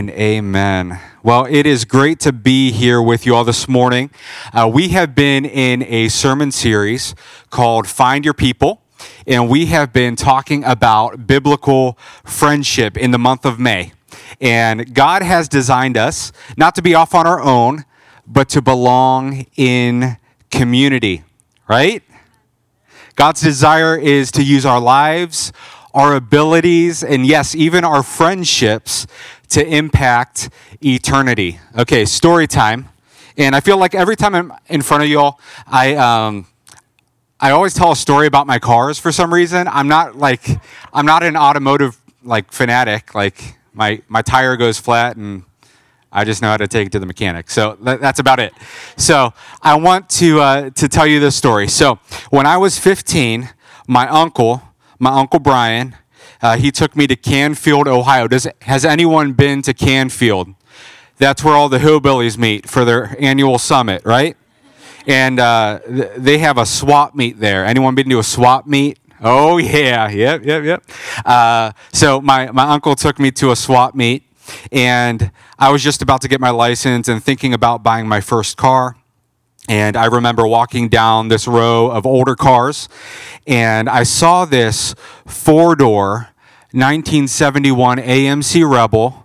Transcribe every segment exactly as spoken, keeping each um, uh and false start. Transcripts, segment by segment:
Amen. Well, it is great to be here with you all this morning. Uh, we have been in a sermon series called Find Your People, and we have been talking about biblical friendship in the month of May. And God has designed us not to be off on our own, but to belong in community, right? God's desire is to use our lives, our abilities, and yes, even our friendships to impact eternity. Okay, story time. And I feel like every time I'm in front of y'all, I um, I always tell a story about my cars for some reason. I'm not like I'm not an automotive like fanatic. Like my my tire goes flat and I just know how to take it to the mechanic. So that, that's about it. So I want to uh, to tell you this story. So when I was fifteen, my uncle, my uncle Brian, uh, he took me to Canfield, Ohio. Does has anyone been to Canfield? That's where all the hillbillies meet for their annual summit, right? And uh, th- they have a swap meet there. Anyone been to a swap meet? Oh yeah, yep, yep, yep. Uh, so my my uncle took me to a swap meet. And I was just about to get my license and thinking about buying my first car. And I remember walking down this row of older cars, and I saw this four-door nineteen seventy-one A M C Rebel.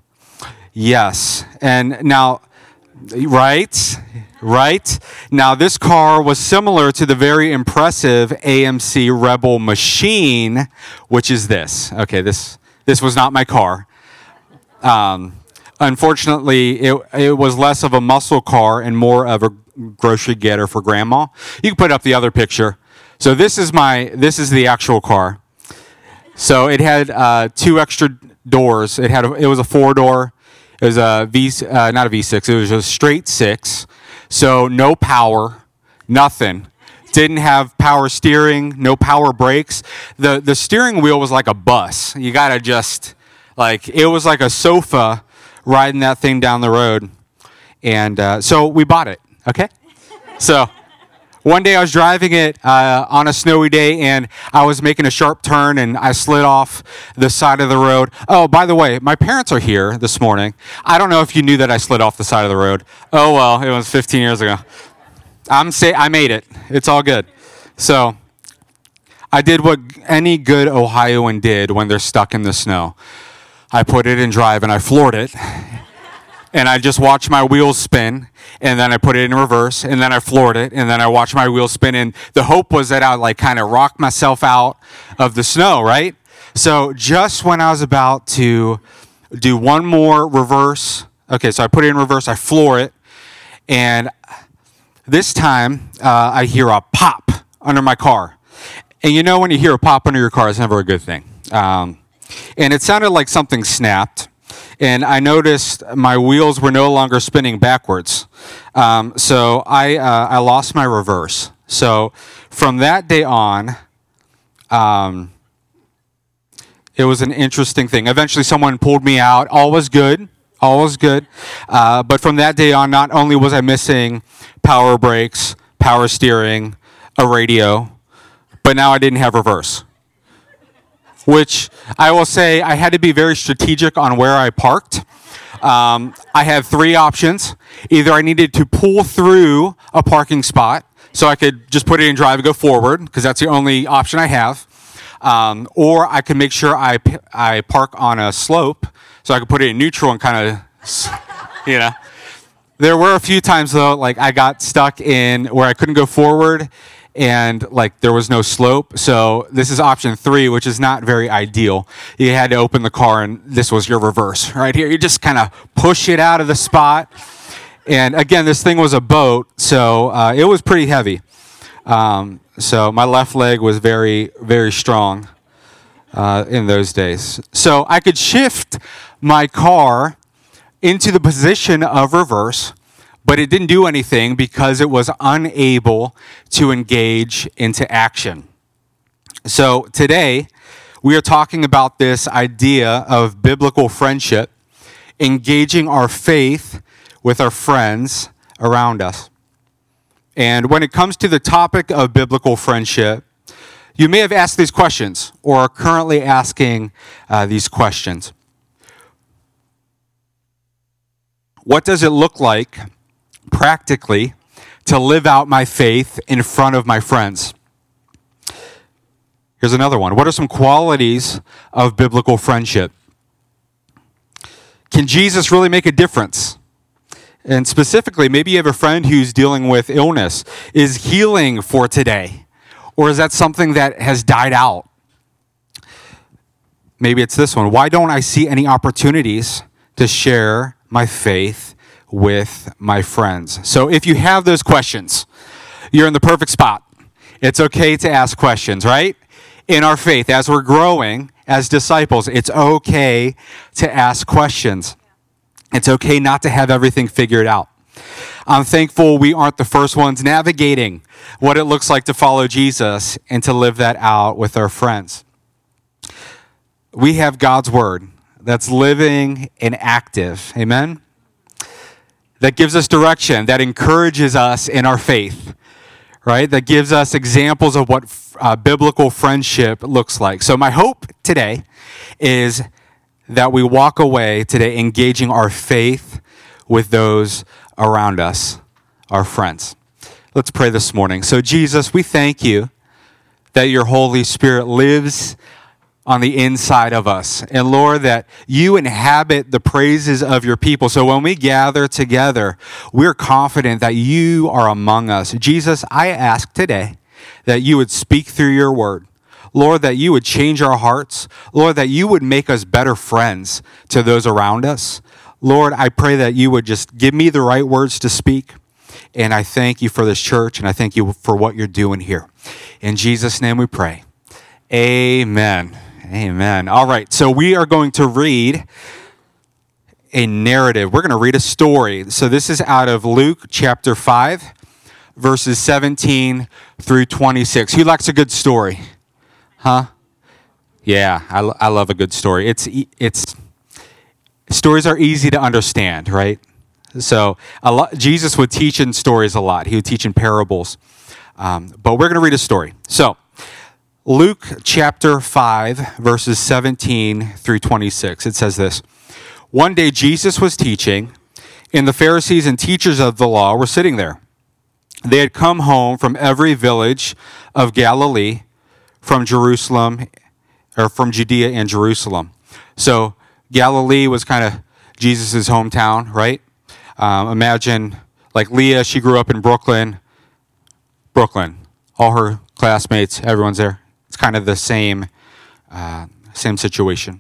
Yes. And now, right? Right? Now, this car was similar to the very impressive A M C Rebel machine, which is this. Okay, this this was not my car. Um, unfortunately, it it was less of a muscle car and more of a grocery getter for grandma. You can put up the other picture. So this is my this is the actual car. So it had uh, two extra doors. It had a, it was a four door. It was a V uh, not a V six. It was a straight six. So no power, nothing. Didn't have power steering, no power brakes. The the steering wheel was like a bus. You gotta just. Like, it was like a sofa riding that thing down the road. And uh, so we bought it, okay? So one day I was driving it uh, on a snowy day, and I was making a sharp turn, and I slid off the side of the road. Oh, by the way, my parents are here this morning. I don't know if you knew that I slid off the side of the road. Oh, well, it was fifteen years ago. I'm say I made it. It's all good. So I did what any good Ohioan did when they're stuck in the snow. I put it in drive and I floored it, and I just watched my wheels spin, and then I put it in reverse, and then I floored it, and then I watched my wheels spin, and the hope was that I'd like kind of rock myself out of the snow, right? So just when I was about to do one more reverse, okay, so I put it in reverse, I floor it, and this time uh, I hear a pop under my car. And you know when you hear a pop under your car, it's never a good thing. Um, And it sounded like something snapped, and I noticed my wheels were no longer spinning backwards. Um, so I uh, I lost my reverse. So from that day on, um, it was an interesting thing. Eventually, someone pulled me out. All was good. All was good. Uh, but from that day on, not only was I missing power brakes, power steering, a radio, but now I didn't have reverse. Which I will say I had to be very strategic on where I parked. Um, I had three options. Either I needed to pull through a parking spot so I could just put it in drive and go forward, because that's the only option I have. Um, or I could make sure I, I park on a slope so I could put it in neutral and kind of, you know. There were a few times, though, like I got stuck in where I couldn't go forward, and like there was no slope. So this is option three, which is not very ideal. You had to open the car, and this was your reverse right here. You just kind of push it out of the spot. And again, this thing was a boat, so uh, it was pretty heavy. Um, so my left leg was very, very strong uh, in those days. So I could shift my car into the position of reverse, but it didn't do anything because it was unable to engage into action. So today, we are talking about this idea of biblical friendship, engaging our faith with our friends around us. And when it comes to the topic of biblical friendship, you may have asked these questions or are currently asking uh, these questions. What does it look like practically to live out my faith in front of my friends? Here's another one. What are some qualities of biblical friendship? Can Jesus really make a difference? And specifically, maybe you have a friend who's dealing with illness. Is healing for today? Or is that something that has died out? Maybe it's this one. Why don't I see any opportunities to share my faith with my friends? So if you have those questions, you're in the perfect spot. It's okay to ask questions, right? In our faith, as we're growing as disciples, it's okay to ask questions. It's okay not to have everything figured out. I'm thankful we aren't the first ones navigating what it looks like to follow Jesus and to live that out with our friends. We have God's word that's living and active. Amen? That gives us direction, that encourages us in our faith, right? That gives us examples of what uh, biblical friendship looks like. So my hope today is that we walk away today engaging our faith with those around us, our friends. Let's pray this morning. So Jesus, we thank you that your Holy Spirit lives on the inside of us. And Lord, that you inhabit the praises of your people. So when we gather together, we're confident that you are among us. Jesus, I ask today that you would speak through your word. Lord, that you would change our hearts. Lord, that you would make us better friends to those around us. Lord, I pray that you would just give me the right words to speak. And I thank you for this church, and I thank you for what you're doing here. In Jesus' name we pray. Amen. Amen. All right, so we are going to read a narrative. We're going to read a story. So this is out of Luke chapter five, verses seventeen through twenty-six. Who likes a good story? Huh? Yeah, I, I love a good story. It's it's stories are easy to understand, right? So a lot, Jesus would teach in stories a lot. He would teach in parables. Um, but we're going to read a story. So Luke chapter five, verses seventeen through twenty-six. It says this. One day Jesus was teaching, and the Pharisees and teachers of the law were sitting there. They had come home from every village of Galilee, from Jerusalem, or from Judea and Jerusalem. So Galilee was kind of Jesus' hometown, right? Um, imagine, like Leah, she grew up in Brooklyn. Brooklyn. All her classmates, everyone's there. It's kind of the same, uh, same situation.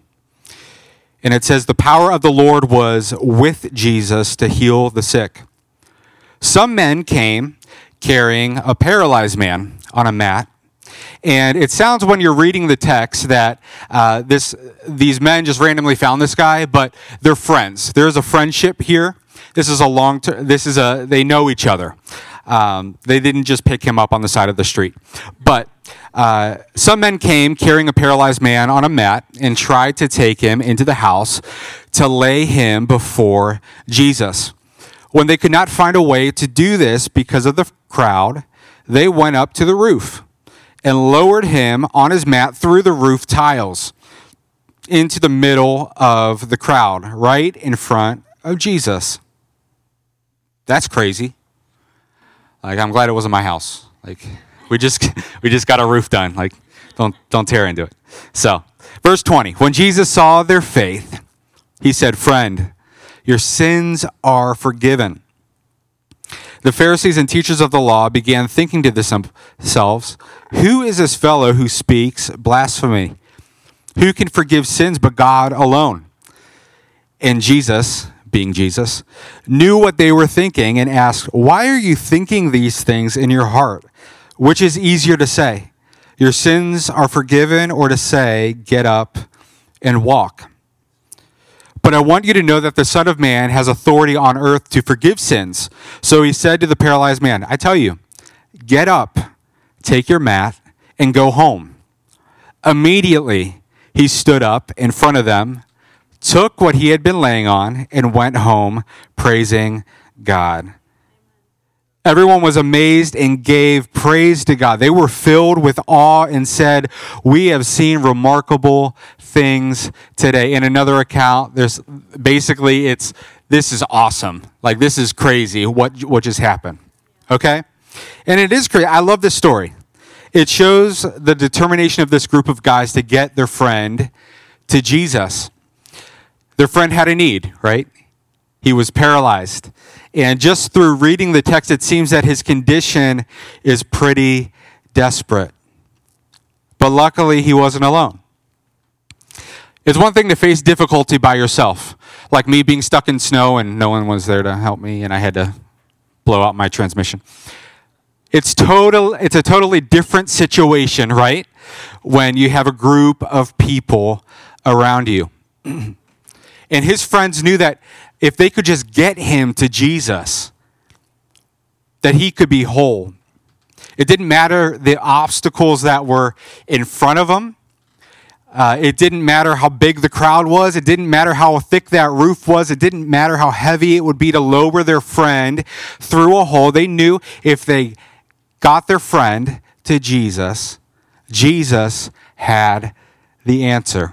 And it says, the power of the Lord was with Jesus to heal the sick. Some men came carrying a paralyzed man on a mat. And it sounds when you're reading the text that uh, this these men just randomly found this guy, but they're friends. There's a friendship here. This is a long term. This is a they know each other. Um, they didn't just pick him up on the side of the street. But uh, some men came carrying a paralyzed man on a mat and tried to take him into the house to lay him before Jesus. When they could not find a way to do this because of the crowd, they went up to the roof and lowered him on his mat through the roof tiles into the middle of the crowd, right in front of Jesus. That's crazy. Like, I'm glad it wasn't my house. Like, we just we just got a roof done. Like, don't don't tear into it. So, verse twenty. When Jesus saw their faith, he said, "Friend, your sins are forgiven." The Pharisees and teachers of the law began thinking to themselves, "Who is this fellow who speaks blasphemy? Who can forgive sins but God alone?" And Jesus, being Jesus, knew what they were thinking and asked, "Why are you thinking these things in your heart? Which is easier to say, 'Your sins are forgiven,' or to say, 'Get up and walk'? But I want you to know that the Son of Man has authority on earth to forgive sins." So he said to the paralyzed man, "I tell you, get up, take your mat, and go home." Immediately he stood up in front of them, took what he had been laying on, and went home praising God. Everyone was amazed and gave praise to God. They were filled with awe and said, "We have seen remarkable things today." In another account, there's basically it's this is awesome. Like this is crazy what what just happened. Okay? And it is crazy. I love this story. It shows the determination of this group of guys to get their friend to Jesus. Their friend had a need, right? He was paralyzed. And just through reading the text, it seems that his condition is pretty desperate. But luckily, he wasn't alone. It's one thing to face difficulty by yourself, like me being stuck in snow and no one was there to help me and I had to blow out my transmission. It's total. It's a totally different situation, right? When you have a group of people around you. And his friends knew that if they could just get him to Jesus, that he could be whole. It didn't matter the obstacles that were in front of him. Uh, it didn't matter how big the crowd was. It didn't matter how thick that roof was. It didn't matter how heavy it would be to lower their friend through a hole. They knew if they got their friend to Jesus, Jesus had the answer.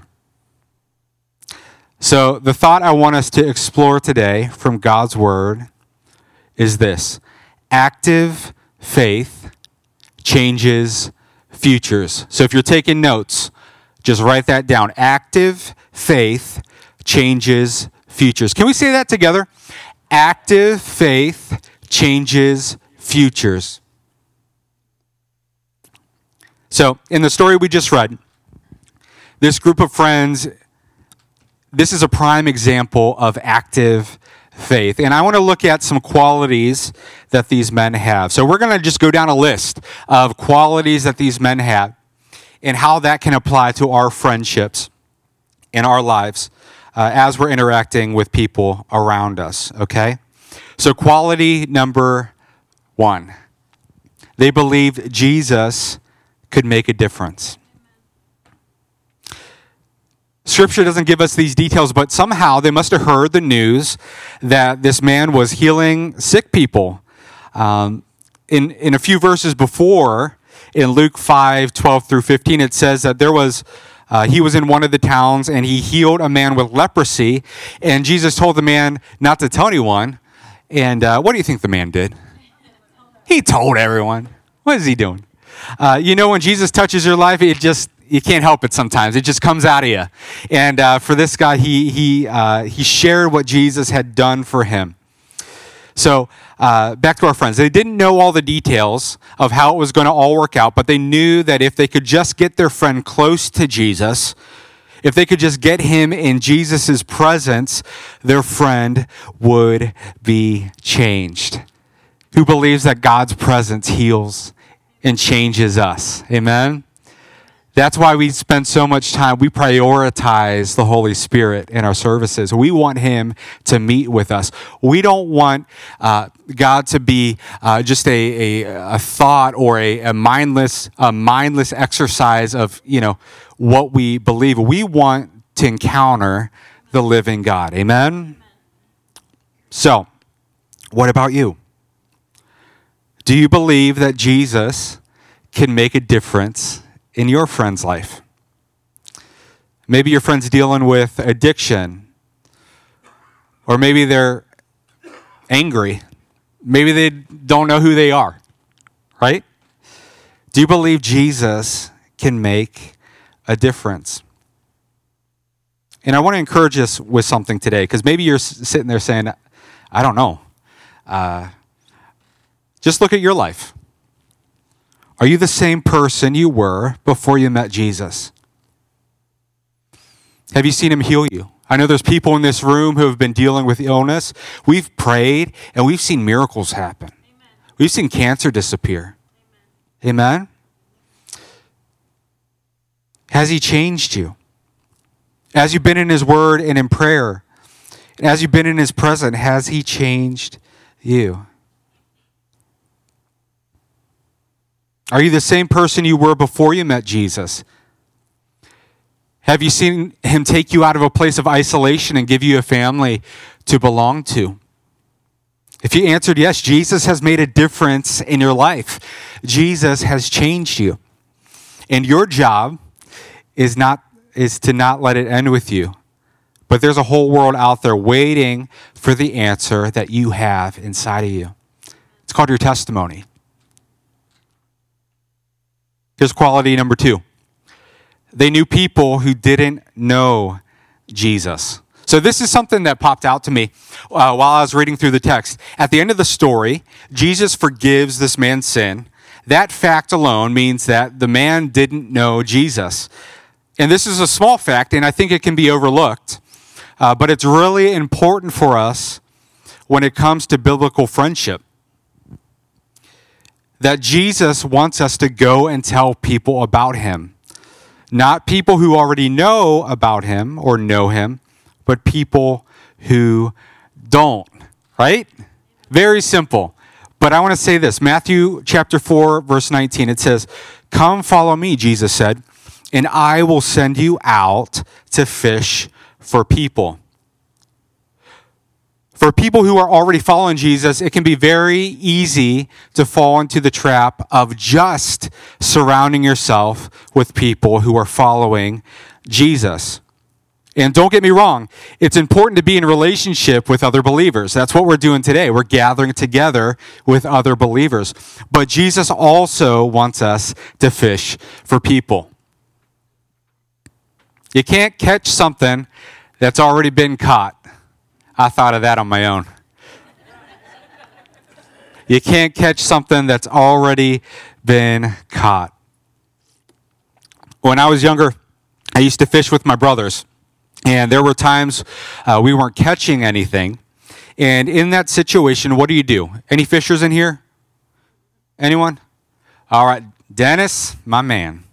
So the thought I want us to explore today from God's Word is this: active faith changes futures. So if you're taking notes, just write that down. Active faith changes futures. Can we say that together? Active faith changes futures. So in the story we just read, this group of friends, this is a prime example of active faith. And I want to look at some qualities that these men have. So we're going to just go down a list of qualities that these men have and how that can apply to our friendships in our lives uh, as we're interacting with people around us, okay? So quality number one, they believed Jesus could make a difference. Scripture doesn't give us these details, but somehow they must have heard the news that this man was healing sick people. Um, in, in a few verses before, in Luke five, twelve through fifteen, it says that there was, uh, he was in one of the towns and he healed a man with leprosy. And Jesus told the man not to tell anyone. And uh, what do you think the man did? He told everyone. What is he doing? Uh, you know, when Jesus touches your life, it just, you can't help it sometimes. It just comes out of you. And uh, for this guy, he he uh, he shared what Jesus had done for him. So uh, back to our friends. They didn't know all the details of how it was going to all work out, but they knew that if they could just get their friend close to Jesus, if they could just get him in Jesus' presence, their friend would be changed. Who believes that God's presence heals and changes us? Amen? That's why we spend so much time, we prioritize the Holy Spirit in our services. We want him to meet with us. We don't want uh, God to be uh, just a, a, a thought or a, a mindless a mindless exercise of, you know, what we believe. We want to encounter the living God. Amen? So, what about you? Do you believe that Jesus can make a difference in your friend's life? Maybe your friend's dealing with addiction, or maybe they're angry. Maybe they don't know who they are, right? Do you believe Jesus can make a difference? And I want to encourage us with something today, because maybe you're sitting there saying, I don't know. Uh, just look at your life. Are you the same person you were before you met Jesus? Have you seen him heal you? I know there's people in this room who have been dealing with illness. We've prayed and we've seen miracles happen. Amen. We've seen cancer disappear. Amen. Amen? Has he changed you? As you've been in his word and in prayer, as you've been in his presence, has he changed you? Are you the same person you were before you met Jesus? Have you seen him take you out of a place of isolation and give you a family to belong to? If you answered yes, Jesus has made a difference in your life. Jesus has changed you. And your job is not is to not let it end with you. But there's a whole world out there waiting for the answer that you have inside of you. It's called your testimony. Here's quality number two. They knew people who didn't know Jesus. So this is something that popped out to me uh, while I was reading through the text. At the end of the story, Jesus forgives this man's sin. That fact alone means that the man didn't know Jesus. And this is a small fact, and I think it can be overlooked. Uh, but it's really important for us when it comes to biblical friendship. That Jesus wants us to go and tell people about him. Not people who already know about him or know him, but people who don't, right? Very simple. But I want to say this. Matthew chapter four, verse nineteen, it says, "Come follow me," Jesus said, "and I will send you out to fish for people." For people who are already following Jesus, it can be very easy to fall into the trap of just surrounding yourself with people who are following Jesus. And don't get me wrong, it's important to be in relationship with other believers. That's what we're doing today. We're gathering together with other believers. But Jesus also wants us to fish for people. You can't catch something that's already been caught. I thought of that on my own. You can't catch something that's already been caught. When I was younger, I used to fish with my brothers. And there were times uh, we weren't catching anything. And in that situation, what do you do? Any fishers in here? Anyone? All right. Dennis, my man.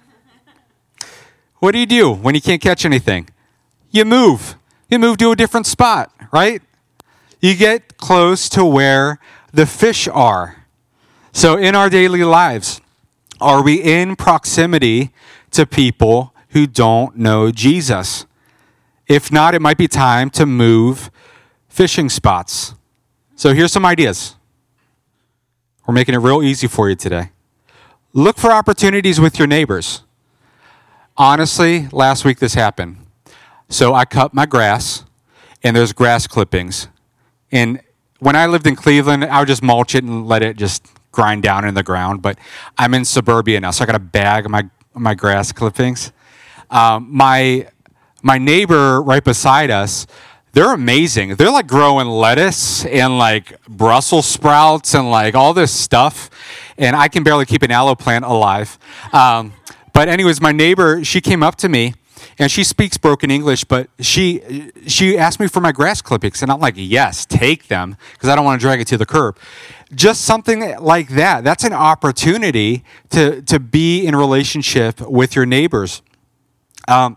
What do you do when you can't catch anything? You move. You move to a different spot, right? You get close to where the fish are. So in our daily lives, are we in proximity to people who don't know Jesus? If not, it might be time to move fishing spots. So here's some ideas. We're making it real easy for you today. Look for opportunities with your neighbors. Honestly, last week this happened. So I cut my grass, and there's grass clippings. And when I lived in Cleveland, I would just mulch it and let it just grind down in the ground. But I'm in suburbia now, so I got a bag of my, my grass clippings. Um, my my neighbor right beside us, they're amazing. They're like growing lettuce and like Brussels sprouts and like all this stuff. And I can barely keep an aloe plant alive. Um, but anyways, my neighbor, she came up to me. And she speaks broken English, but she she asked me for my grass clippings. And I'm like, yes, take them, because I don't want to drag it to the curb. Just something like that. That's an opportunity to, to be in relationship with your neighbors. Um,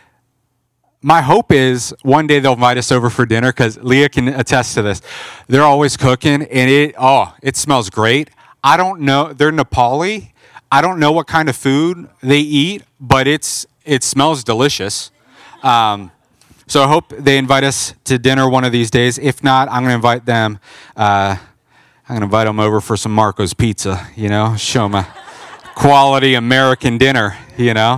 my hope is one day they'll invite us over for dinner, because Leah can attest to this. They're always cooking, and it oh, it smells great. I don't know. They're Nepali. I don't know what kind of food they eat, but it's it smells delicious. Um, so I hope they invite us to dinner one of these days. If not, I'm going to invite them. Uh, I'm going to invite them over for some Marco's Pizza, you know, show them a quality American dinner, you know.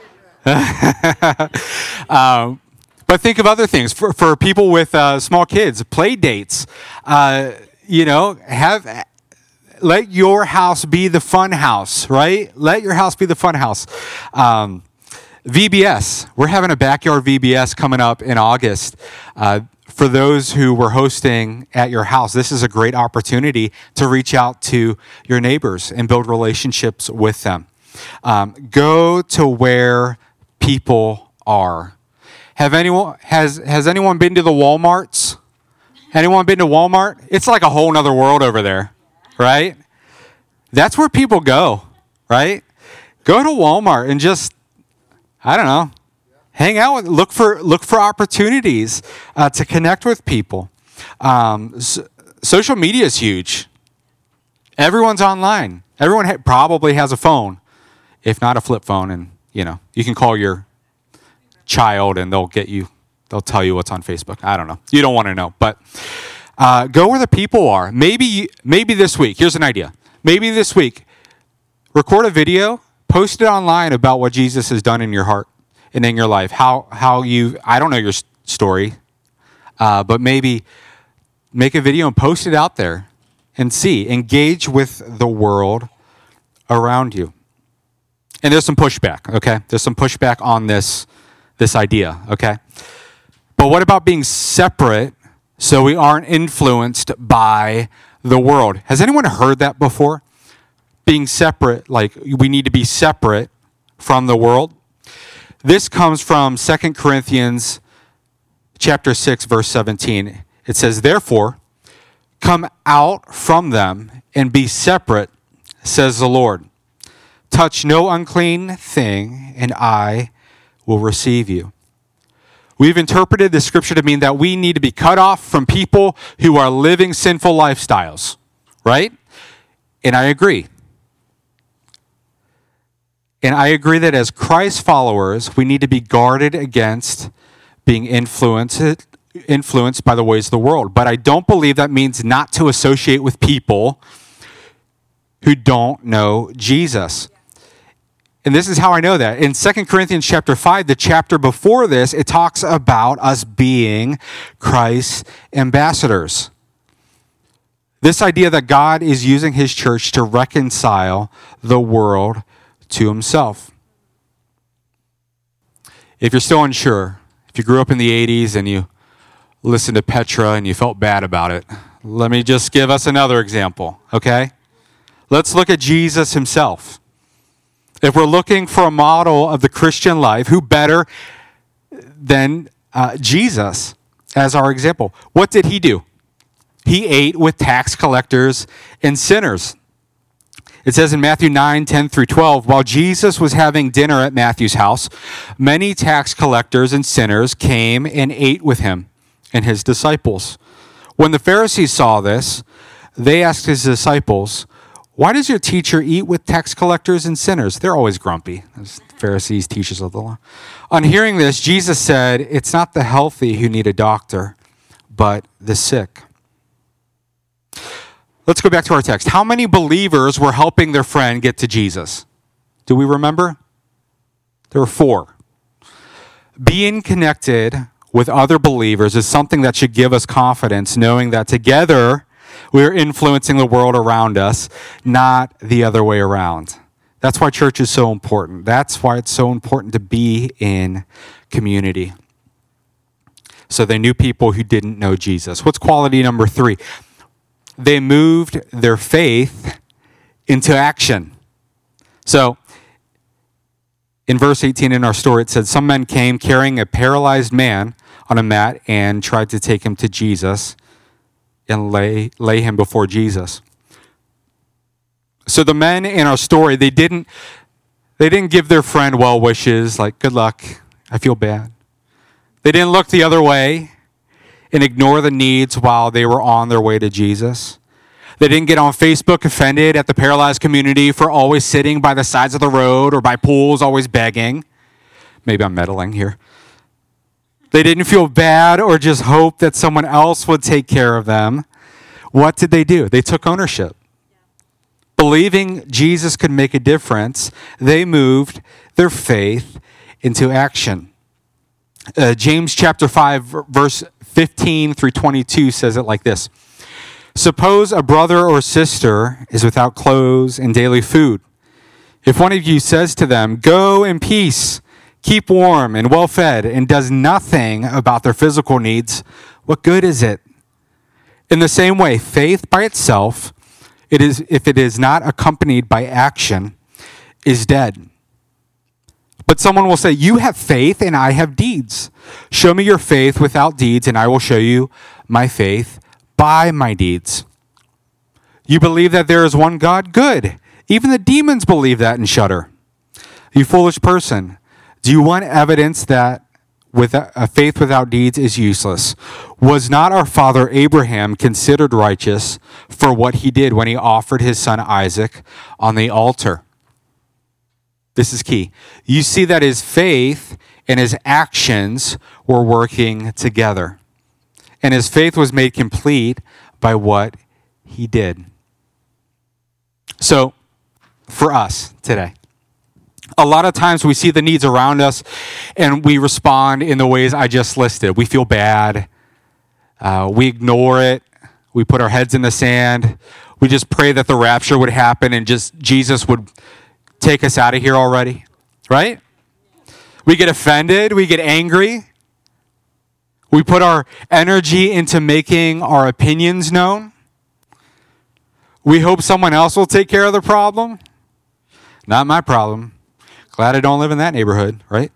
um, but think of other things. For, for people with uh, small kids, play dates. Uh, you know, have... Let your house be the fun house, right? Let your house be the fun house. Um, V B S. We're having a backyard V B S coming up in August. Uh, for those who were hosting at your house, this is a great opportunity to reach out to your neighbors and build relationships with them. Um, go to where people are. Have anyone has has anyone been to the Walmarts? Anyone been to Walmart? It's like a whole nother world over there. Right? That's where people go, right? Go to Walmart and just, I don't know, hang out with, look for look for opportunities uh, to connect with people. Um, so, social media is huge. Everyone's online. Everyone ha- probably has a phone, if not a flip phone, and you know you can call your child and they'll get you. They'll tell you what's on Facebook. I don't know. You don't want to know, but Uh, go where the people are. Maybe, maybe this week, here's an idea. Maybe this week, record a video, post it online about what Jesus has done in your heart and in your life. How, how you, I don't know your story, uh, but maybe make a video and post it out there and see. Engage with the world around you. And there's some pushback, okay? There's some pushback on this, this idea, okay? But what about being separate so we aren't influenced by the world? Has anyone heard that before? Being separate, like we need to be separate from the world. This comes from Second Corinthians chapter six, verse seventeen. It says, therefore, come out from them and be separate, says the Lord. Touch no unclean thing, and I will receive you. We've interpreted the scripture to mean that we need to be cut off from people who are living sinful lifestyles, right? And I agree. And I agree that as Christ followers, we need to be guarded against being influenced, influenced by the ways of the world. But I don't believe that means not to associate with people who don't know Jesus. And this is how I know that. In Second Corinthians chapter five, the chapter before this, it talks about us being Christ's ambassadors. This idea that God is using his church to reconcile the world to himself. If you're still unsure, if you grew up in the eighties and you listened to Petra and you felt bad about it, let me just give us another example, okay? Let's look at Jesus himself. If we're looking for a model of the Christian life, who better than uh, Jesus as our example? What did he do? He ate with tax collectors and sinners. It says in Matthew nine, ten through twelve, while Jesus was having dinner at Matthew's house, many tax collectors and sinners came and ate with him and his disciples. When the Pharisees saw this, they asked his disciples, why does your teacher eat with tax collectors and sinners? They're always grumpy, as Pharisees, teachers of the law. On hearing this, Jesus said, it's not the healthy who need a doctor, but the sick. Let's go back to our text. How many believers were helping their friend get to Jesus? Do we remember? There were four. Being connected with other believers is something that should give us confidence, knowing that together we're influencing the world around us, not the other way around. That's why church is so important. That's why it's so important to be in community. So they knew people who didn't know Jesus. What's quality number three? They moved their faith into action. So in verse eighteen in our story, it said, some men came carrying a paralyzed man on a mat and tried to take him to Jesus and lay lay him before Jesus. So the men in our story, they didn't they didn't give their friend well wishes, like, good luck, I feel bad. They didn't look the other way and ignore the needs while they were on their way to Jesus. They didn't get on Facebook offended at the paralyzed community for always sitting by the sides of the road or by pools, always begging. Maybe I'm meddling here. They didn't feel bad or just hope that someone else would take care of them. What did they do? They took ownership. Believing Jesus could make a difference, they moved their faith into action. Uh, James chapter five, verse fifteen through twenty-two says it like this. Suppose a brother or sister is without clothes and daily food. If one of you says to them, go in peace, keep warm and well fed, and does nothing about their physical needs, what good is it? In the same way, faith by itself, it is, if it is not accompanied by action, is dead. But someone will say, you have faith and I have deeds. Show me your faith without deeds, and I will show you my faith by my deeds. You believe that there is one God? Good. Even the demons believe that and shudder. You foolish person. Do you want evidence that with a faith without deeds is useless? Was not our father Abraham considered righteous for what he did when he offered his son Isaac on the altar? This is key. You see that his faith and his actions were working together. and his faith was made complete by what he did. So, for us today, a lot of times we see the needs around us and we respond in the ways I just listed. We feel bad. Uh, we ignore it. We put our heads in the sand. We just pray that the rapture would happen and just Jesus would take us out of here already, right? We get offended. We get angry. We put our energy into making our opinions known. We hope someone else will take care of the problem. Not my problem. Glad I don't live in that neighborhood, right?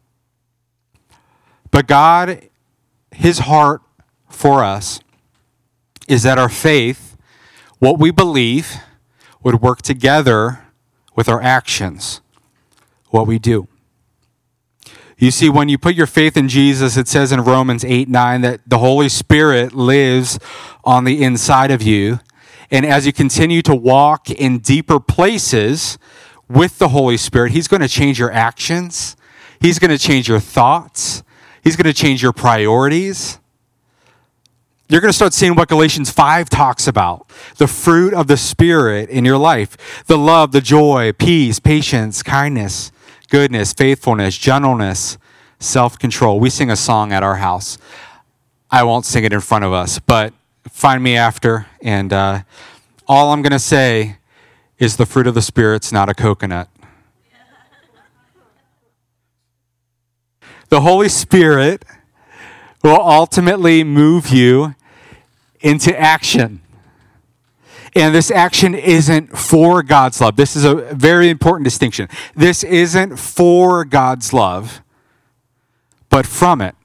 But God, his heart for us is that our faith, what we believe, would work together with our actions, what we do. You see, when you put your faith in Jesus, it says in Romans eight nine that the Holy Spirit lives on the inside of you. And as you continue to walk in deeper places with the Holy Spirit, he's going to change your actions. He's going to change your thoughts. He's going to change your priorities. You're going to start seeing what Galatians five talks about, the fruit of the Spirit in your life, the love, the joy, peace, patience, kindness, goodness, faithfulness, gentleness, self-control. We sing a song at our house. I won't sing it in front of us, but find me after, and uh, all I'm going to say is the fruit of the Spirit's not a coconut. The Holy Spirit will ultimately move you into action. And this action isn't for God's love. This is a very important distinction. This isn't for God's love, but from it.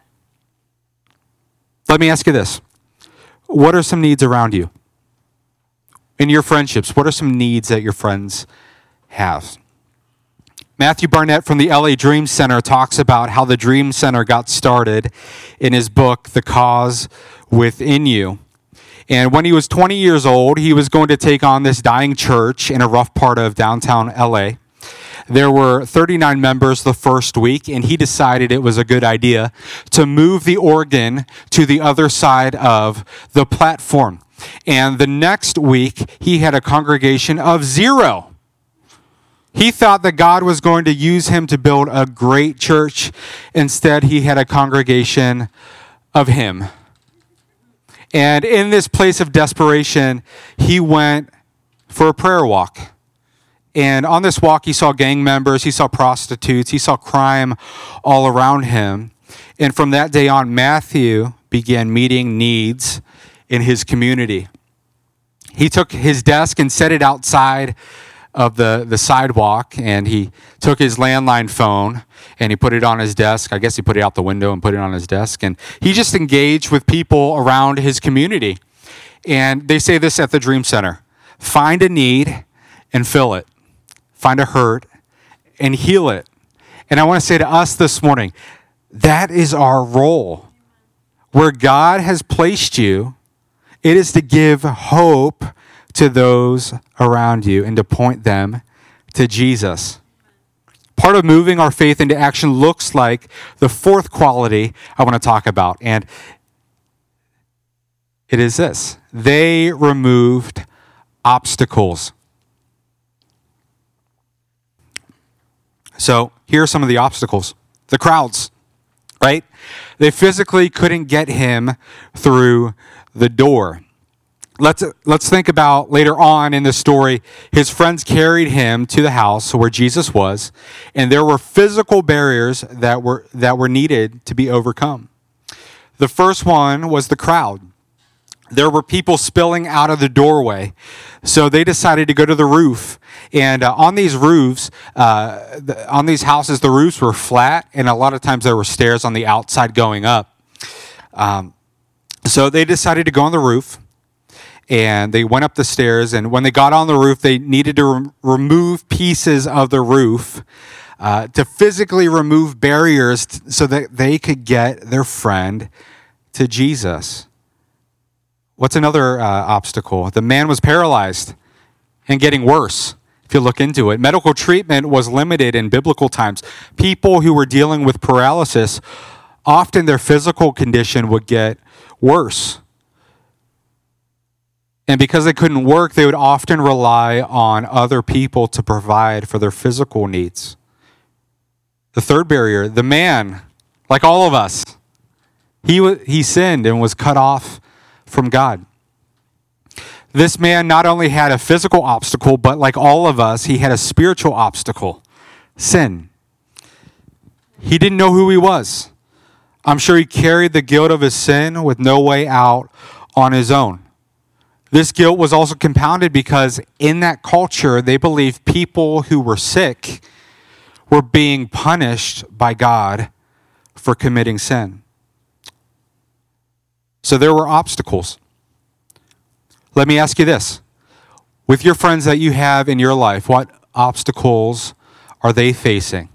Let me ask you this. What are some needs around you? In your friendships, what are some needs that your friends have? Matthew Barnett from the L A Dream Center talks about how the Dream Center got started in his book, The Cause Within You. And when he was twenty years old, he was going to take on this dying church in a rough part of downtown L A. There were thirty-nine members the first week, and he decided it was a good idea to move the organ to the other side of the platform. And the next week, he had a congregation of zero. He thought that God was going to use him to build a great church. Instead, he had a congregation of him. And in this place of desperation, he went for a prayer walk. And on this walk, he saw gang members, he saw prostitutes, he saw crime all around him. And from that day on, Matthew began meeting needs in his community. He took his desk and set it outside of the, the sidewalk, and he took his landline phone and he put it on his desk. I guess he put it out the window and put it on his desk. And he just engaged with people around his community. And they say this at the Dream Center: find a need and fill it. Find a hurt and heal it. And I want to say to us this morning, that is our role. Where God has placed you, it is to give hope to those around you and to point them to Jesus. Part of moving our faith into action looks like the fourth quality I want to talk about, and it is this: they removed obstacles. So here are some of the obstacles. The crowds, right? They physically couldn't get him through the door. Let's let's think about later on in the story, his friends carried him to the house where Jesus was, and there were physical barriers that were that were needed to be overcome. The first one was the crowd. There were people spilling out of the doorway, so they decided to go to the roof. And uh, on these roofs, uh, the, on these houses, the roofs were flat, and a lot of times there were stairs on the outside going up. Um, so they decided to go on the roof. And they went up the stairs, and when they got on the roof, they needed to re- remove pieces of the roof uh, to physically remove barriers t- so that they could get their friend to Jesus. What's another uh, obstacle? The man was paralyzed and getting worse, if you look into it. Medical treatment was limited in biblical times. People who were dealing with paralysis, often their physical condition would get worse. And because they couldn't work, they would often rely on other people to provide for their physical needs. The third barrier, the man, like all of us, he, w- he sinned and was cut off from God. This man not only had a physical obstacle, but like all of us, he had a spiritual obstacle, sin. He didn't know who he was. I'm sure he carried the guilt of his sin with no way out on his own. This guilt was also compounded because in that culture, they believed people who were sick were being punished by God for committing sin. So there were obstacles. Let me ask you this. With your friends that you have in your life, what obstacles are they facing?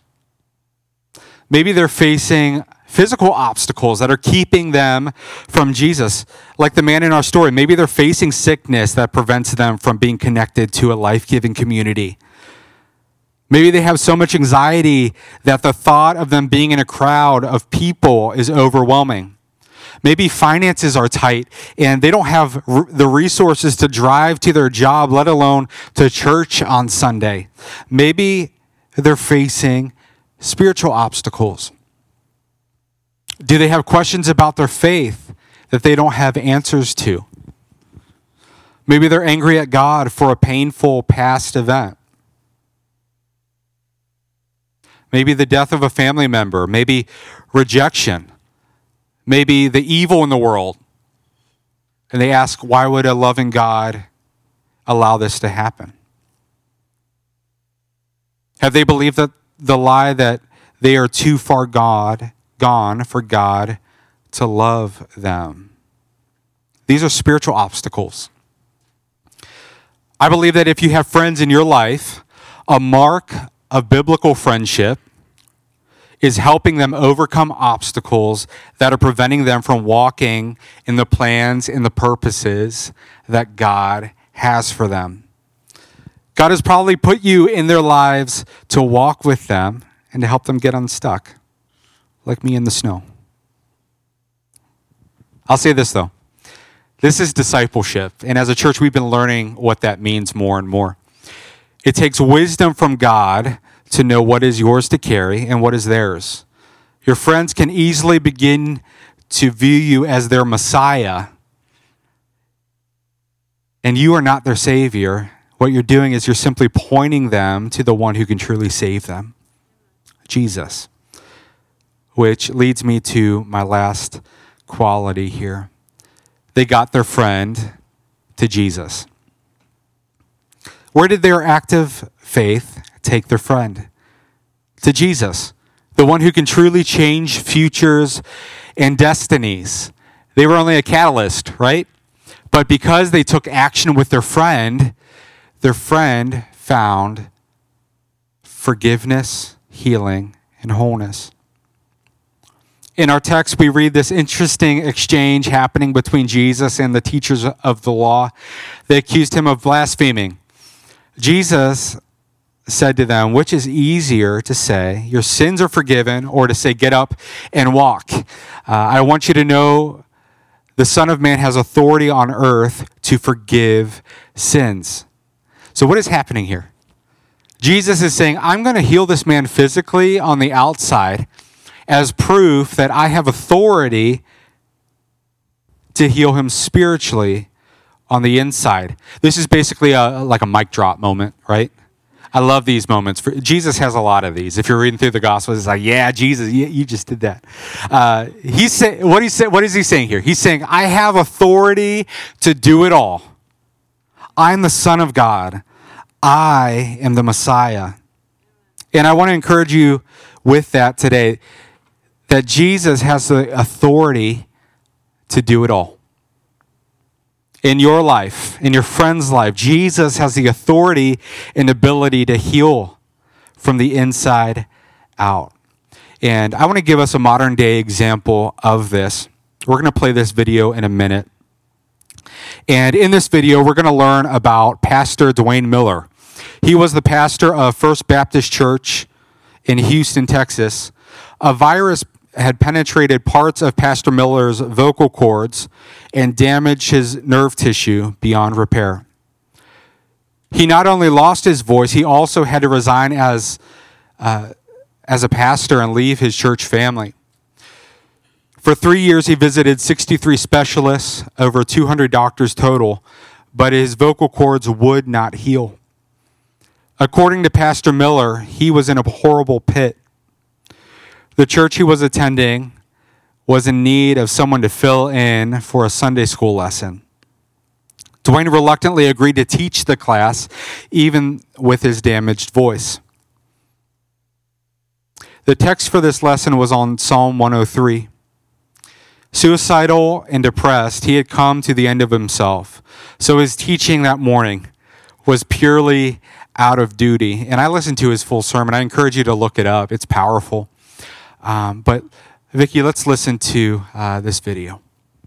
Maybe they're facing physical obstacles that are keeping them from Jesus. Like the man in our story, maybe they're facing sickness that prevents them from being connected to a life-giving community. Maybe they have so much anxiety that the thought of them being in a crowd of people is overwhelming. Maybe finances are tight and they don't have r- the resources to drive to their job, let alone to church on Sunday. Maybe they're facing spiritual obstacles. Do they have questions about their faith that they don't have answers to? Maybe they're angry at God for a painful past event. Maybe the death of a family member. Maybe rejection. Maybe the evil in the world. And they ask, why would a loving God allow this to happen? Have they believed that the lie that they are too far God, gone for God to love them? These are spiritual obstacles. I believe that if you have friends in your life, a mark of biblical friendship is helping them overcome obstacles that are preventing them from walking in the plans and the purposes that God has for them. God has probably put you in their lives to walk with them and to help them get unstuck, like me in the snow. I'll say this, though. This is discipleship, and as a church, we've been learning what that means more and more. It takes wisdom from God to know what is yours to carry and what is theirs. Your friends can easily begin to view you as their Messiah, and you are not their Savior. What you're doing is you're simply pointing them to the one who can truly save them, Jesus. Which leads me to my last quality here. They got their friend to Jesus. Where did their active faith take their friend? To Jesus, the one who can truly change futures and destinies. They were only a catalyst, right? But because they took action with their friend, their friend found forgiveness, healing, and wholeness. In our text, we read this interesting exchange happening between Jesus and the teachers of the law. They accused him of blaspheming. Jesus said to them, which is easier to say, your sins are forgiven, or to say, get up and walk? Uh, I want you to know the Son of Man has authority on earth to forgive sins. So what is happening here? Jesus is saying, I'm going to heal this man physically on the outside as proof that I have authority to heal him spiritually on the inside. This is basically a, like a mic drop moment, right? I love these moments. For, Jesus has a lot of these. If you're reading through the Gospels, it's like, yeah, Jesus, you, you just did that. Uh, he's say, what, he say, what is he saying here? He's saying, I have authority to do it all. I'm the Son of God. I am the Messiah. And I want to encourage you with that today, that Jesus has the authority to do it all. In your life, in your friend's life, Jesus has the authority and ability to heal from the inside out. And I want to give us a modern day example of this. We're going to play this video in a minute. And in this video, we're going to learn about Pastor Dwayne Miller. He was the pastor of First Baptist Church in Houston, Texas. A virus had penetrated parts of Pastor Miller's vocal cords and damaged his nerve tissue beyond repair. He not only lost his voice, he also had to resign as, uh, as a pastor and leave his church family. For three years, he visited sixty-three specialists, over two hundred doctors total, but his vocal cords would not heal. According to Pastor Miller, he was in a horrible pit. The church he was attending was in need of someone to fill in for a Sunday school lesson. Dwayne reluctantly agreed to teach the class, even with his damaged voice. The text for this lesson was on Psalm one oh three. Suicidal and depressed, he had come to the end of himself. So his teaching that morning was purely out of duty. And I listened to his full sermon. I encourage you to look it up. It's powerful. Um, but Vicki, let's listen to uh, this video.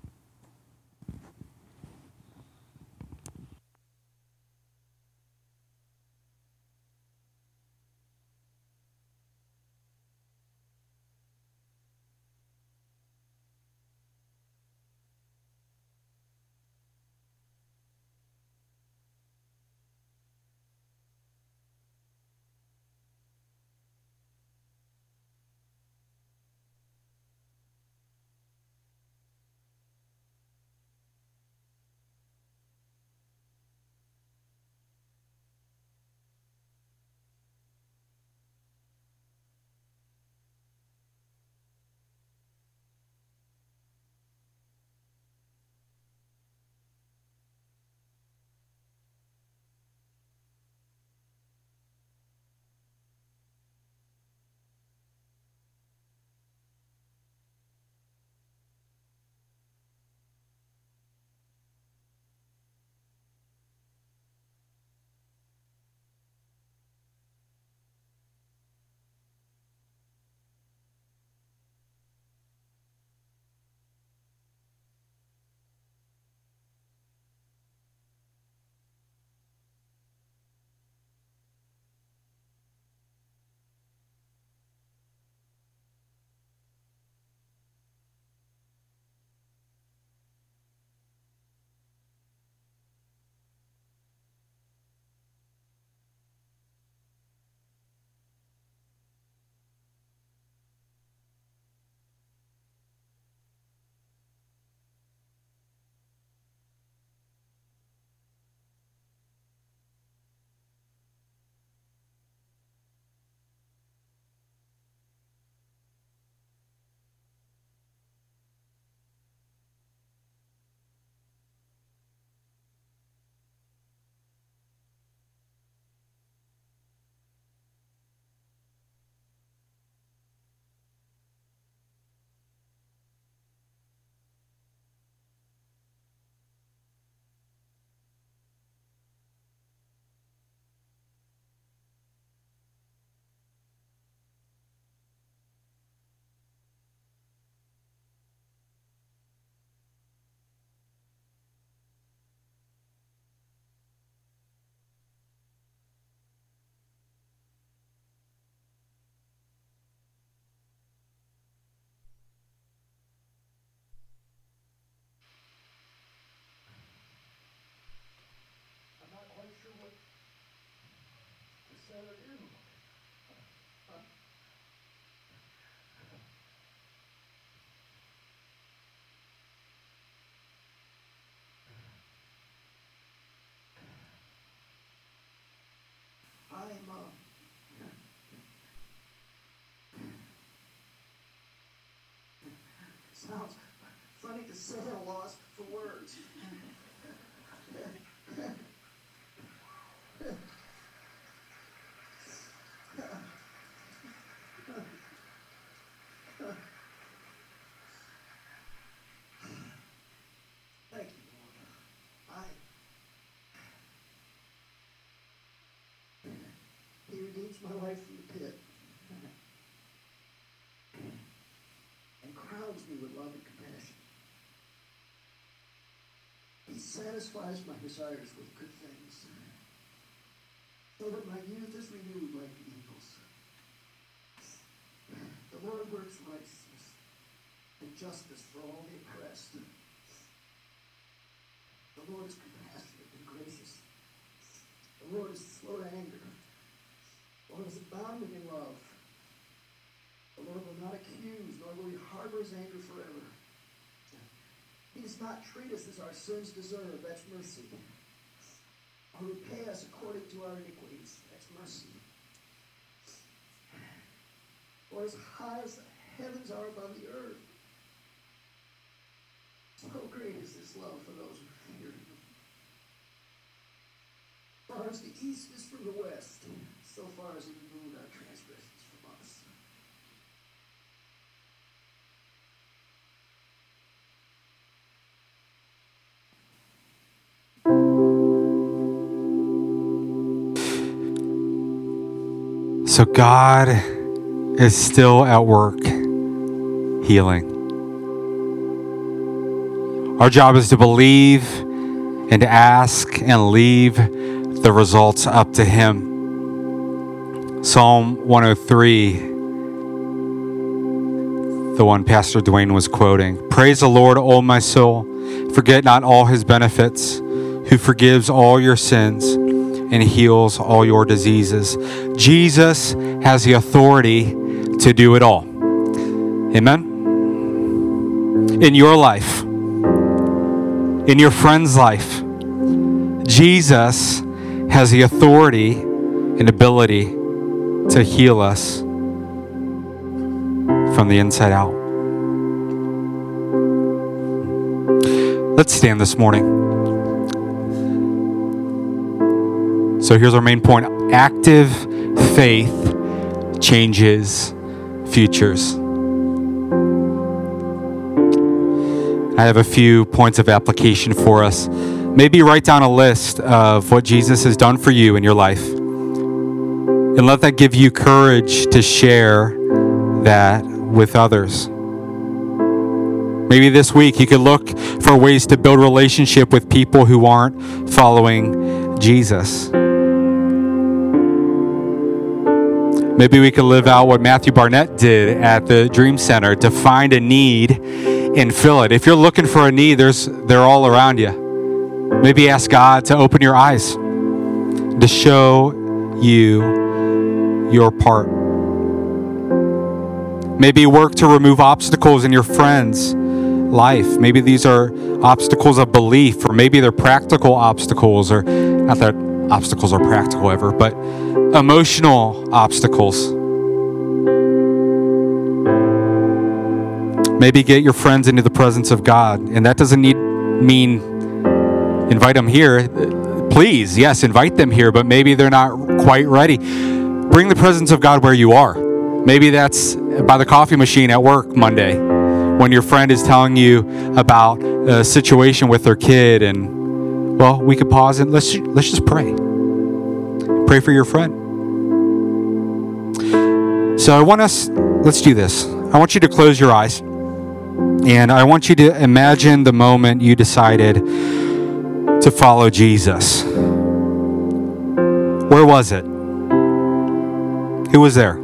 Sounds funny to say a loss for words. Thank you, Lord. I, He redeems my life from the pit and crowns me with love and compassion. He satisfies my desires with good things, so that my youth is renewed like the eagles. The Lord works righteousness and justice for all the oppressed. The Lord is compassionate and gracious. The Lord is slow to anger. The Lord is abounding in love. The Lord will not accuse, nor will he harbor his anger forever. He does not treat us as our sins deserve. That's mercy. Or repay us according to our iniquities. That's mercy. For as high as the heavens are above the earth, so great is his love for those who fear him. As far as the east is from the west, so far as he removed our transgressions from us. So God is still at work healing. Our job is to believe and to ask and leave the results up to Him. Psalm one oh three, the one Pastor Dwayne was quoting. Praise the Lord, O my soul. Forget not all His benefits, who forgives all your sins and heals all your diseases. Jesus has the authority to do it all. Amen? In your life, in your friend's life, Jesus has the authority and ability to heal us from the inside out. Let's stand this morning. So here's our main point. Active faith changes futures. I have a few points of application for us. Maybe write down a list of what Jesus has done for you in your life. And let that give you courage to share that with others. Maybe this week you could look for ways to build relationship with people who aren't following Jesus. Maybe we could live out what Matthew Barnett did at the Dream Center to find a need and fill it. If you're looking for a need, there's they're all around you. Maybe ask God to open your eyes, to show you your part. Maybe work to remove obstacles in your friend's life. Maybe these are obstacles of belief, or maybe they're practical obstacles, or not that obstacles are practical ever, but emotional obstacles. Maybe get your friends into the presence of God. And that doesn't need mean invite them here. Please, yes, invite them here, but maybe they're not quite ready. Bring the presence of God where you are. Maybe that's by the coffee machine at work Monday, when your friend is telling you about a situation with their kid, and well, we could pause and let's let's just pray. Pray for your friend. So I want us, let's do this. I want you to close your eyes, and I want you to imagine the moment you decided to follow Jesus. Where was it? Who was there?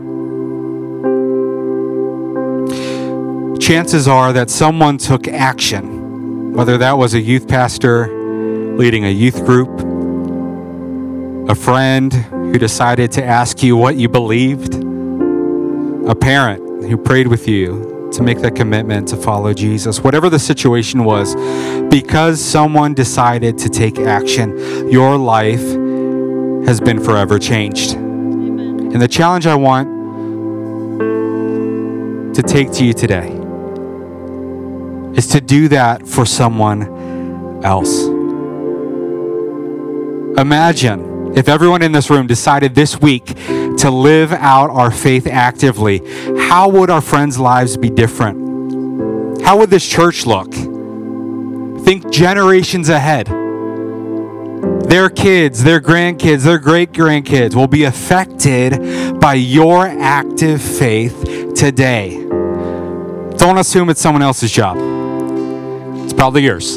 Chances are that someone took action, whether that was a youth pastor leading a youth group, a friend who decided to ask you what you believed, a parent who prayed with you to make that commitment to follow Jesus. Whatever the situation was, because someone decided to take action, your life has been forever changed. Amen. And the challenge I want to take to you today is to do that for someone else. Imagine if everyone in this room decided this week to live out our faith actively. How would our friends' lives be different? How would this church look? Think generations ahead. Their kids, their grandkids, their great-grandkids will be affected by your active faith today. Don't assume it's someone else's job. It's probably yours.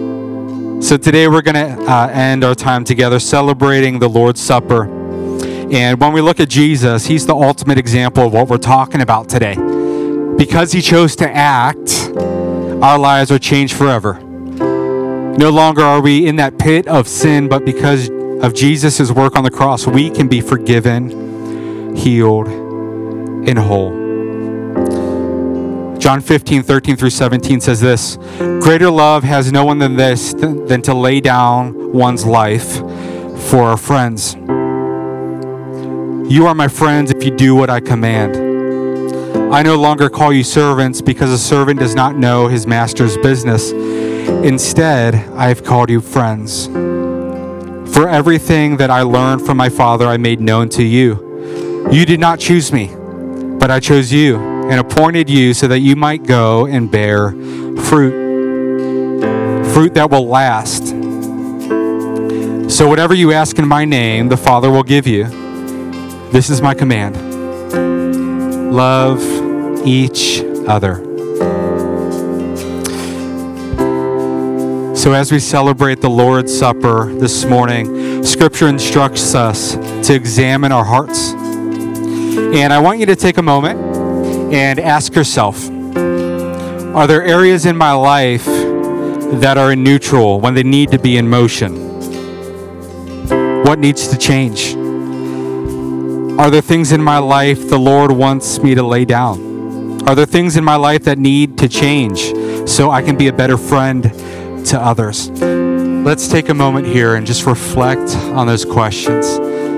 So today we're going to uh, end our time together celebrating the Lord's Supper. And when we look at Jesus, he's the ultimate example of what we're talking about today. Because he chose to act, our lives are changed forever. No longer are we in that pit of sin, but because of Jesus' work on the cross, we can be forgiven, healed, and whole. John fifteen, thirteen through seventeen says this: greater love has no one than this, than to lay down one's life for our friends. You are my friends if you do what I command. I no longer call you servants, because a servant does not know his master's business. Instead, I have called you friends. For everything that I learned from my Father I made known to you. You did not choose me, but I chose you and appointed you so that you might go and bear fruit, fruit that will last. So whatever you ask in my name, the Father will give you. This is my command: love each other. So as we celebrate the Lord's Supper this morning, Scripture instructs us to examine our hearts. And I want you to take a moment and ask yourself, are there areas in my life that are in neutral when they need to be in motion? What needs to change? Are there things in my life the Lord wants me to lay down? Are there things in my life that need to change so I can be a better friend to others? Let's take a moment here and just reflect on those questions.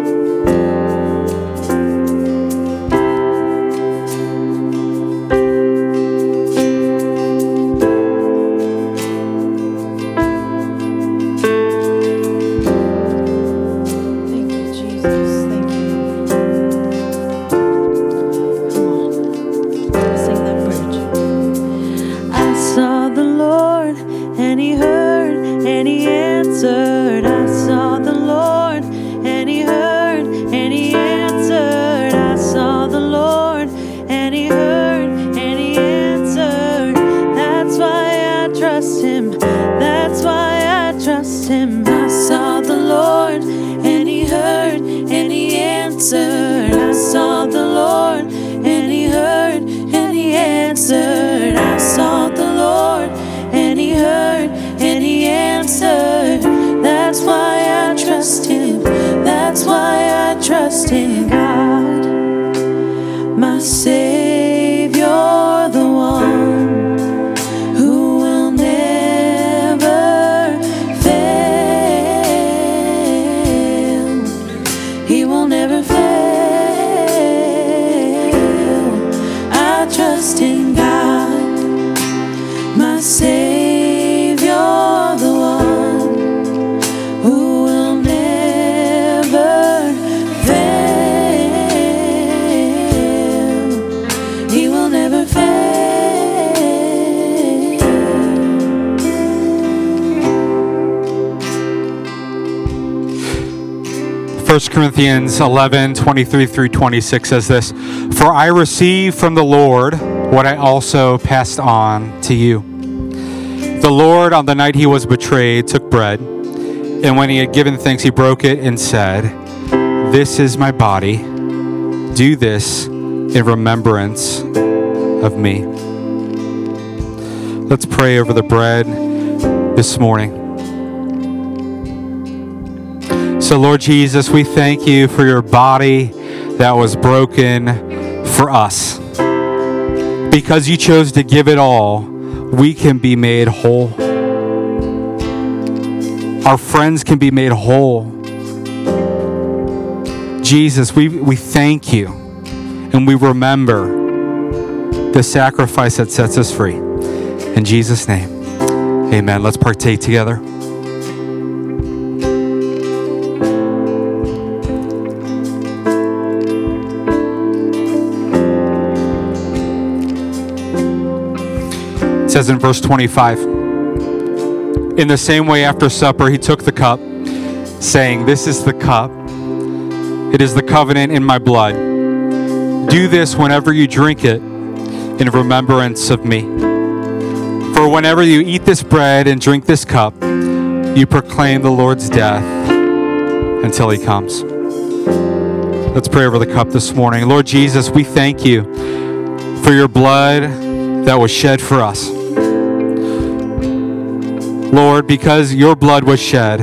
First Corinthians eleven, twenty-three through twenty-six says this: For I received from the Lord what I also passed on to you. The Lord, on the night he was betrayed, took bread, and when he had given thanks, he broke it and said, "This is my body. Do this in remembrance of me." Let's pray over the bread this morning. So, Lord Jesus, we thank you for your body that was broken for us. Because you chose to give it all, we can be made whole. Our friends can be made whole. Jesus, we, we thank you, and we remember the sacrifice that sets us free. In Jesus' name, amen. Let's partake together. It says in verse twenty-five, in the same way after supper, he took the cup, saying, "This is the cup. It is the covenant in my blood. Do this whenever you drink it in remembrance of me. For whenever you eat this bread and drink this cup, you proclaim the Lord's death until he comes." Let's pray over the cup this morning. Lord Jesus, we thank you for your blood that was shed for us. Lord, because your blood was shed,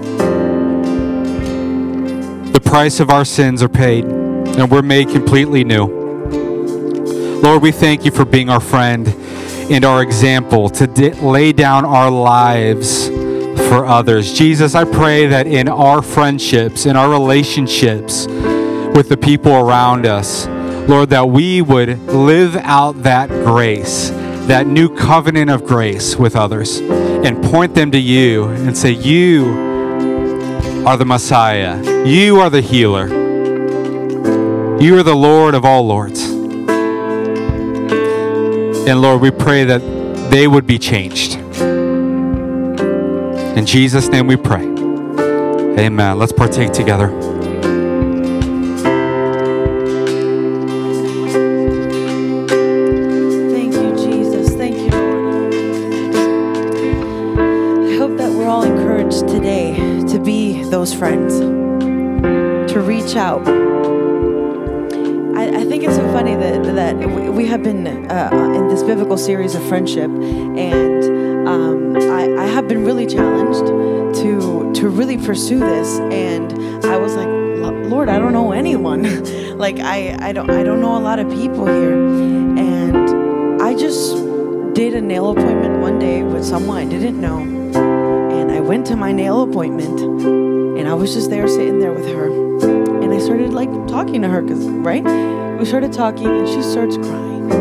the price of our sins are paid, and we're made completely new. Lord, we thank you for being our friend and our example to di- lay down our lives for others. Jesus, I pray that in our friendships, in our relationships with the people around us, Lord, that we would live out that grace, that new covenant of grace with others, and point them to you and say, you are the Messiah. You are the healer. You are the Lord of all lords. And Lord, we pray that they would be changed. In Jesus' name we pray. Amen. Let's partake together. Those friends to reach out. I, I think it's so funny that that we have been uh, in this biblical series of friendship, and um, I, I have been really challenged to to really pursue this. And I was like, Lord, I don't know anyone. like I, I don't I don't know a lot of people here, and I just did a nail appointment one day with someone I didn't know, and I went to my nail appointment. And I was just there sitting there with her. And I started like talking to her, because, right? We started talking and she starts crying.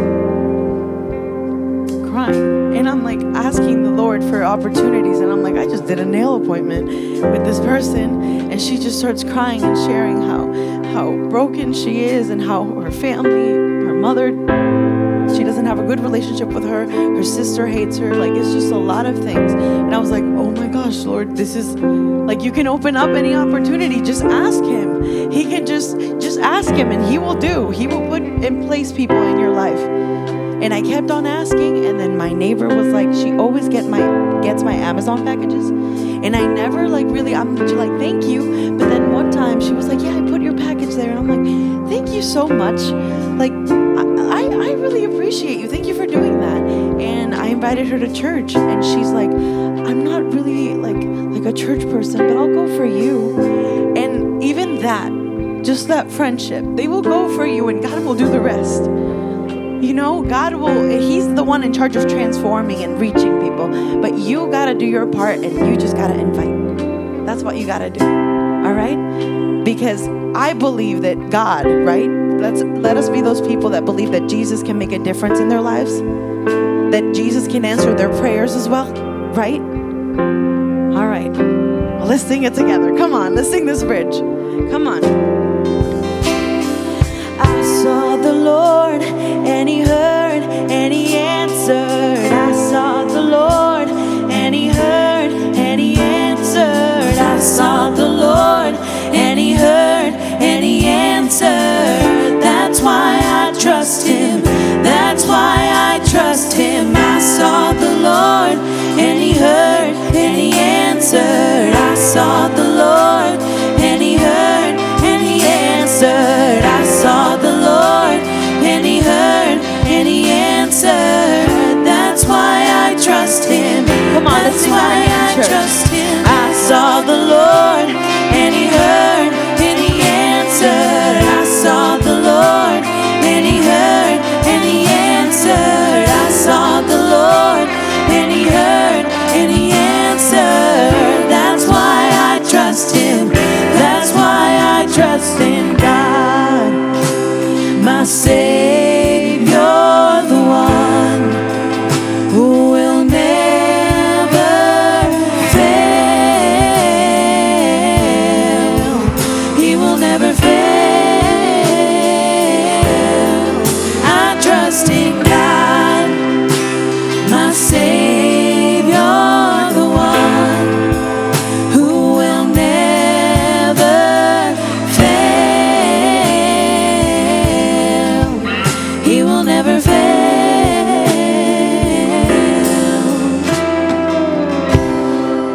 Crying. And I'm like asking the Lord for opportunities. And I'm like, I just did a nail appointment with this person. And she just starts crying and sharing how, how broken she is and how her family, her mother, she doesn't have a good relationship with her. Her sister hates her. Like, it's just a lot of things. And I was like, oh my gosh, Lord, this is like, you can open up any opportunity. Just ask him. He can just, just ask him, and he will do. He will put in place people in your life. And I kept on asking. And then my neighbor was like, she always get my, gets my Amazon packages. And I never like really, I'm like, thank you. But then one time she was like, yeah, I put your package there. And I'm like, thank you so much. Like, I, I really appreciate you. Thank you for doing that. And I invited her to church, and she's like, I'm not really like like a church person, but I'll go for you. And even that, just that friendship, they will go for you, and God will do the rest. You know, God will, he's the one in charge of transforming and reaching people. But you got to do your part, and you just got to invite. That's what you got to do. All right? Because I believe that God, right? Let's, let us be those people that believe that Jesus can make a difference in their lives, that Jesus can answer their prayers as well, right? All right. Well, let's sing it together. Come on, let's sing this bridge. Come on. I saw the Lord, and he heard, and he answered. I saw the Lord, and he heard, and he answered. I saw the Lord, and he heard, and he answered. That's why I trust him. That's why I trust him. I saw the Lord, and he heard, and he answered. I saw the Lord, and he heard, and he answered. I saw the Lord, and he heard, and he answered. That's why I trust him. Come on, that's why I trust him. I saw the Lord, and he heard, and he answered. I saw the Lord, and he heard, and he answered. I saw the Lord, and he heard, and he answered. That's why I trust him. That's why I trust in God, my Savior, the one who will never fail. He will never fail. I trust in God, my Savior, the one who will never fail. He will never fail.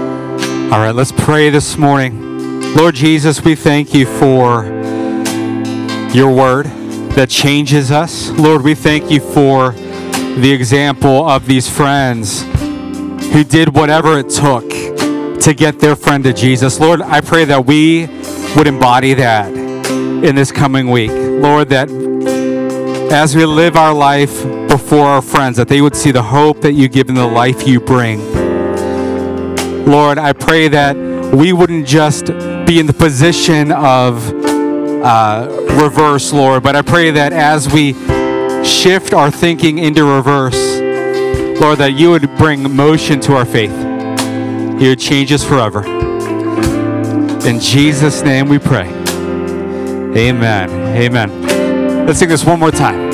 All right, let's pray this morning. Lord Jesus, we thank you for your word that changes us. Lord, we thank you for the example of these friends who did whatever it took to get their friend to Jesus. Lord, I pray that we would embody that in this coming week. Lord, that as we live our life before our friends, that they would see the hope that you give and the life you bring. Lord, I pray that we wouldn't just be in the position of uh, reverse, Lord, but I pray that as we shift our thinking into reverse, Lord, that you would bring motion to our faith. You would change us forever. In Jesus' name we pray. Amen. Amen. Let's sing this one more time.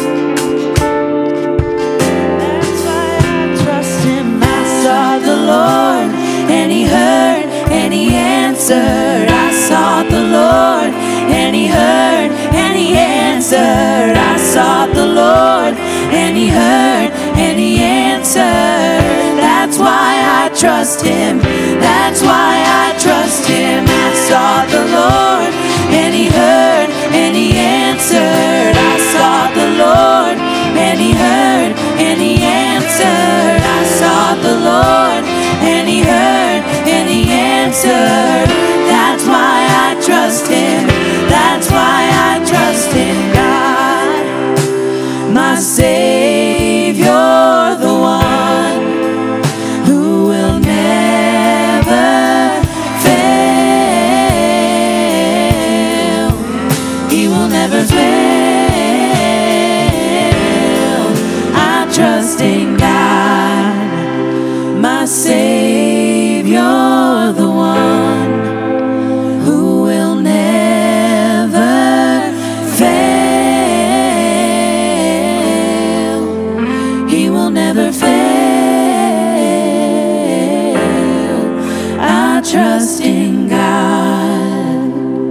That's why I trust him. I sought the Lord, and he heard, and he answered. I sought the Lord, and he heard, and he answered. I sought the Lord, and he heard, and he answered. That's why I trust him. That's why I trust him. I sought the Lord, and he heard, and he answered. I sought the Lord, and he heard, and he answered. I sought the Lord, and he heard, and he answered. That's why I trust him. That's why I trust in God, my Savior, the one who will never fail. He will never fail. I trust in God, my Savior, the one who will never fail. He will never fail. I trust in God.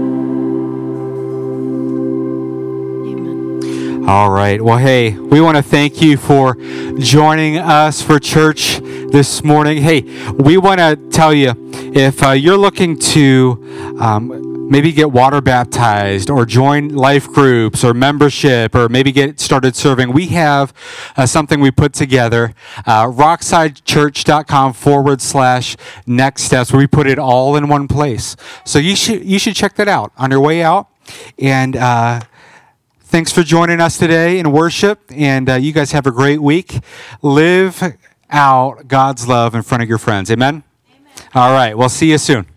Amen. All right. Well, hey, we want to thank you for joining us for church this morning. Hey, we want to tell you, if uh, you're looking to um, maybe get water baptized or join life groups or membership or maybe get started serving, we have uh, something we put together, uh, rocksidechurch.com forward slash next steps, where we put it all in one place. So you should you should check that out on your way out. And uh, thanks for joining us today in worship. And uh, you guys have a great week. Live out God's love in front of your friends. Amen? Amen. All right. We'll see you soon.